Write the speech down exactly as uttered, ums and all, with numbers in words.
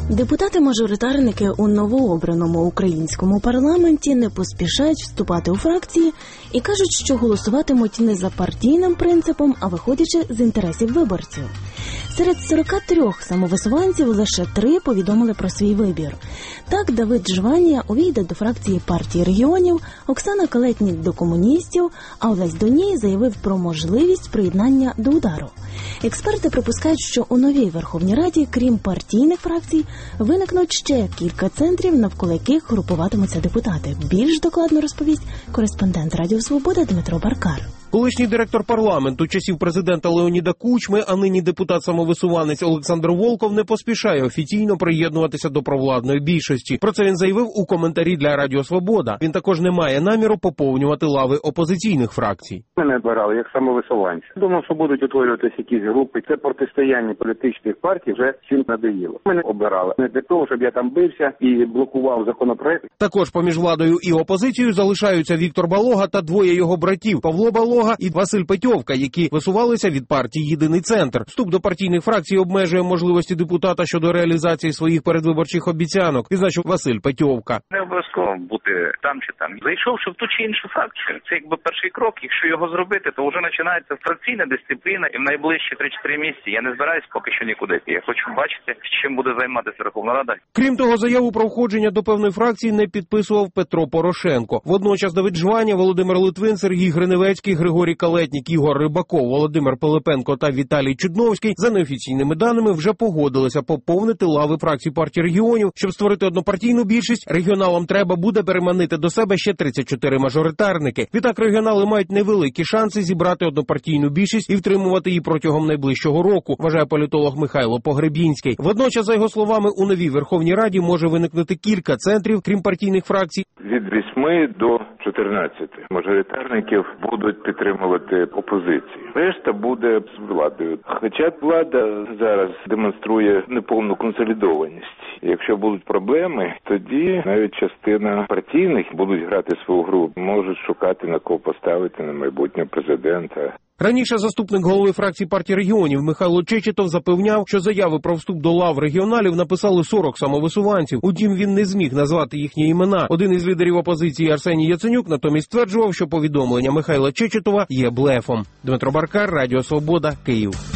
Депутати-мажоритарники у новообраному українському парламенті не поспішають вступати у фракції і кажуть, що голосуватимуть не за партійним принципом, а виходячи з інтересів виборців. Серед сорока трьох самовисуванців лише три повідомили про свій вибір. Так, Давид Жванія увійде до фракції партії регіонів, Оксана Калетнік до комуністів, а Олесь Доній заявив про можливість приєднання до «Удару». Експерти припускають, що у новій Верховній Раді, крім партійних фракцій, виникнуть ще кілька центрів, навколо яких групуватимуться депутати. Більш докладно розповість кореспондент Радіо Свобода Дмитро Баркар. Колишній директор парламенту часів президента Леоніда Кучми, а нині депутат-самовисуванець Олександр Волков не поспішає офіційно приєднуватися до провладної більшості. Про це він заявив у коментарі для Радіо Свобода. Він також не має наміру поповнювати лави опозиційних фракцій. Мене обирали як самовисуванця. Думав, що будуть утворюватися якісь групи. Це протистояння політичних партій вже всім надоїло. Мене обирали не для того, щоб я там бився і блокував законопроект. Також поміж владою і опозицією залишаються Віктор Балога та двоє його братів – Павло Балога і Василь Петьовка, які висувалися від партії «Єдиний центр». Вступ до партійних фракцій обмежує можливості депутата щодо реалізації своїх передвиборчих обіцянок, відзначив Василь Петьовка. Не обов'язково бути там чи там. Зайшовши в ту чи іншу фракцію, це якби перший крок. Якщо його зробити, то вже починається фракційна дисципліна, і в найближчі три-чотири місяці я не збираюсь поки що нікуди. Я хочу бачити, чим буде займатися Верховна Рада. Крім того, заяву про входження до певної фракції не підписував Петро Порошенко. Водночас Давид Жванія, Володимир Литвин, Сергій Гриневецький, Григорій Калетнік, Ігор Рибаков, Володимир Пилипенко та Віталій Чудновський за неофіційними даними вже погодилися поповнити лави фракцій партії регіонів. Щоб створити однопартійну більшість, регіоналам треба буде переманити до себе ще тридцять чотири мажоритарники. Відтак регіонали мають невеликі шанси зібрати однопартійну більшість і втримувати її протягом найближчого року, вважає політолог Михайло Погребінський. Водночас, за його словами, у новій Верховній Раді може виникнути кілька центрів, крім партійних фракцій. Від восьми до чотирнадцяти мажоритарників будуть підтримувати опозицію. Решта буде з владою. Хоча влада зараз демонструє неповну консолідованість. Якщо будуть проблеми, тоді навіть частина партійних будуть грати свою гру, можуть шукати на кого поставити на майбутнього президента. Раніше заступник голови фракції партії регіонів Михайло Чечетов запевняв, що заяви про вступ до лав регіоналів написали сорок самовисуванців. Утім, він не зміг назвати їхні імена. Один із лідерів опозиції Арсеній Яценюк натомість стверджував, що повідомлення Михайла Чечетова є блефом. Дмитро Баркар, Радіо Свобода, Київ.